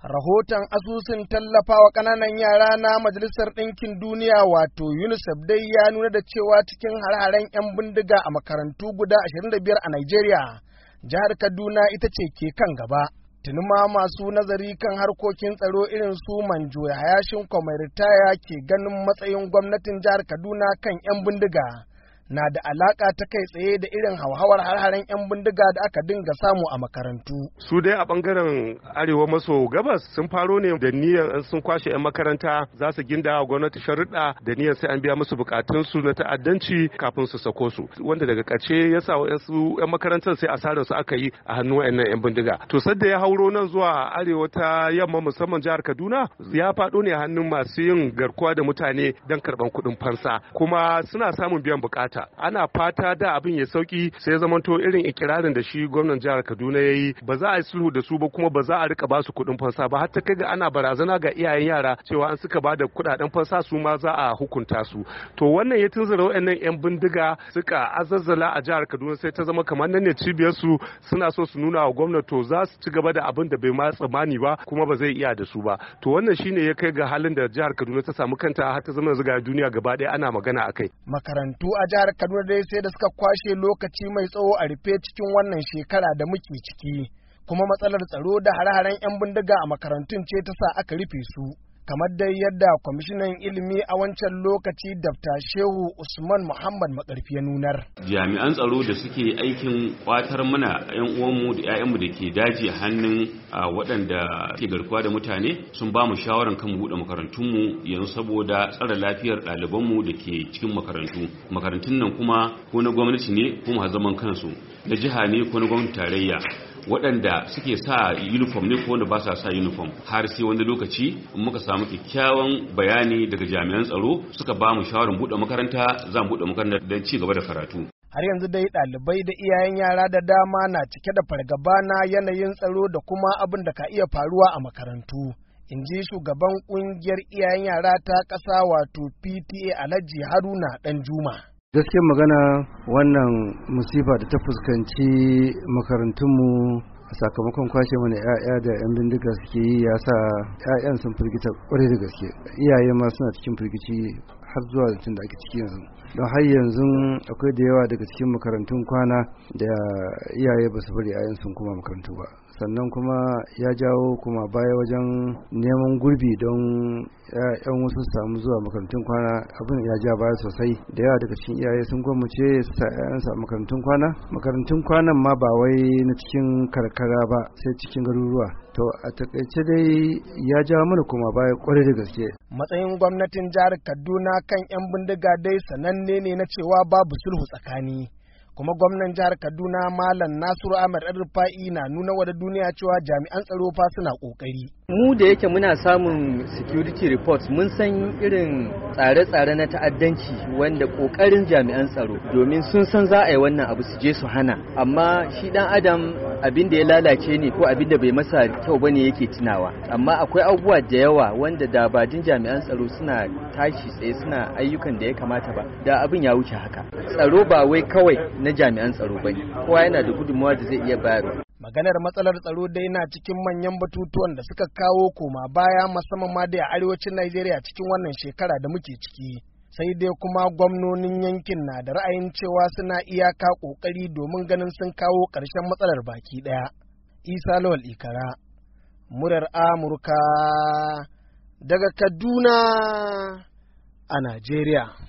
Rahoton asusun tallafawa ƙananan yara na Majalisar Ɗinkin Duniya wato UNICEF dai ya nuna da cewa cikin har-haren 'yan bindiga a makarantu guda 25 a Najeriya, jihar Kaduna ita ce ke kan gaba. Tuni ma masu nazari kan harkokin tsaro irin su Manjo Hayashin mai ritaya ke ganin matsayin gwamnatin jihar Kaduna kan 'yan bindiga na da alaka ta kai tsaye da irin hauhawar har-haren 'yan bindiga da aka dinga samu a makarantu. Su dai a bangaren arewa maso gabas sun faro ne da niyyar sun kwashe 'yan makaranta za su ginda wa gwamnati sharuɗa da niyyar sai an biya musu bukatunsu na ta'addanci kafin su sako su, wanda daga ƙarshe ya sa wa'yansu 'yan makarantar sai asarar su aka yi a hannun wa'yannan 'yan bindiga. To sadda ya hauro nan zuwa arewa ta yamma musamman jihar Kaduna ya faɗo ne a hannun masu yin garkuwa da mutane don karɓan kuɗin fansa, kuma suna samun biyan bukata. Ana fata da abin ya sauki sai zamanto irin ikirarin da shi gwamnan jihar Kaduna ya yi ba za a yi sulhu da su ba, kuma ba za a rika ba su kuɗin fansa ba, har ta kai ga ana barazana ga iyayen yara cewa an suka ba da kuɗaɗen fansa su ma za a hukunta su. To wannan ya tunzura waɗannan 'yan bindiga suka azazzala a jihar Kaduna, sai ta zama kamar nan ne cibiyar su, suna so su nuna wa gwamnati to za su ci gaba da abin da bai ma tsammani ba kuma ba zai iya da su ba. To wannan shine ya kai ga halin da jihar Kaduna ta samu kanta har ta zama yanzu ga duniya gaba ɗaya ana magana akai. Makarantu a jihar Kaduna dai sai da suka kwashe lokaci mai tsawo a rufe cikin wannan shekara da muke ciki, kuma matsalar tsaro da hare-haren 'yan bindiga a makarantun ce ta sa aka rufe su. Kamar dai yadda kwamishinan ilimi a wancan lokaci Dr. Shehu Usman Muhammad Makarfi ya nunar. Jami'an tsaro da suke aikin kwatar mana 'yan uwanmu da 'ya'yanmu da ke daji a hannun waɗanda ke garkuwa da mutane sun ba mu shawaran kan buɗe makarantunmu yanzu saboda tsare lafiyar ɗalibanmu da ke cikin makarantu. Makarantun nan kuma ko na gwamnati ne ko ma zaman kansu, na jiha ne ko na gwamnati tarayya. Waɗanda suke sa uniform ne ko wanda ba sa sa uniform, har sai wani lokaci muka samu kyakkyawan bayani daga jami'an tsaro suka ba mu shawarar buɗe makaranta, za mu buɗe makaranta don ci gaba da karatu. Har yanzu dai ɗalibai da iyayen yara da dama na cike da fargaba na yanayin tsaro da kuma abin da ka iya faruwa a makarantu. In ji shugaban ƙungiyar iyayen yara ta ƙasa wato PTA Alhaji Haruna Ɗanjuma. Gaskiyar magana, wannan musifa da ta fuskanci makarantunmu a sakamakon kwashe mana 'ya'ya da 'yan bindiga suke yi ya sa 'ya'yan sun firgita kwarai da gaske, iyaye ma suna cikin firgici har zuwa da ake ciki yanzu. Don har yanzu akwai da yawa daga cikin makarantun kwana da iyaye ba su bari 'ya'yan sun kuma makarantu ba, sannan kuma ya jawo kuma baya wajen neman gurbi don 'yan wasu samu zuwa makarantun kwana. Abin ya ja baya sosai, da yawa daga cikin iyaye sun gwammace su sa 'ya'yansu a makarantun kwana. Makarantun kwanan ma ba wai na cikin karkara ba, sai cikin garuruwa. To a takaice dai ya ja mana kuma baya kwarai da gaske. Matsayin gwamnatin jihar Kaduna kan 'yan bindiga dai sananne ne na cewa babu sulhu tsakani. Kuma gwamnan jihar Kaduna Malam Nasiru Ahmed Rufa'i na nuna wa duniya cewa jami'an tsaro fa suna kokari. Mu da yake muna samun security reports mun san irin tsare-tsare na ta'addanci wanda kokarin jami'an tsaro, domin sun san za a yi wannan abu su je su hana, amma shi dan adam abin da ya lalace ne ko abin da bai masa kyau bane yake tunawa. Amma akwai abubuwa da yawa wanda da badin jami'an tsaro suna tashi tsaye suna ayyukan da ya kamata ba, da abin ya wuce haka. Tsaro ba wai kawai na jami'an tsaro bane, kowa yana da gudunmawa da zai iya bayarwa. Maganar matsalar tsaro dai na cikin manyan batutuwan da suka kawo koma baya musamman ma dai a arewacin Najeriya cikin wannan shekara da muke ciki. Sai dai kuma gwamnonin yankin na da ra'ayin cewa suna iyaka kokari domin ganin sun kawo ƙarshen matsalar baki ɗaya. Isa Lawal Ikara, murar Amurka daga Kaduna a Najeriya.